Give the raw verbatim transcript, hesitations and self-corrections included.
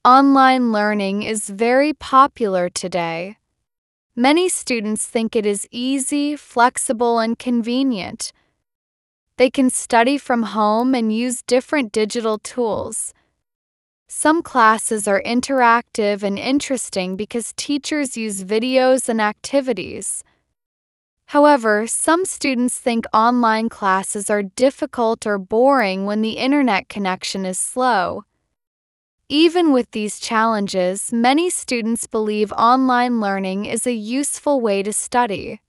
Online learning is very popular today. Many students think it is easy, flexible, and convenient. They can study from home and use different digital tools. Some classes are interactive and interesting because teachers use videos and activities. However, some students think online classes are difficult or boring when the internet connection is slow. Even with these challenges, many students believe online learning is a useful way to study.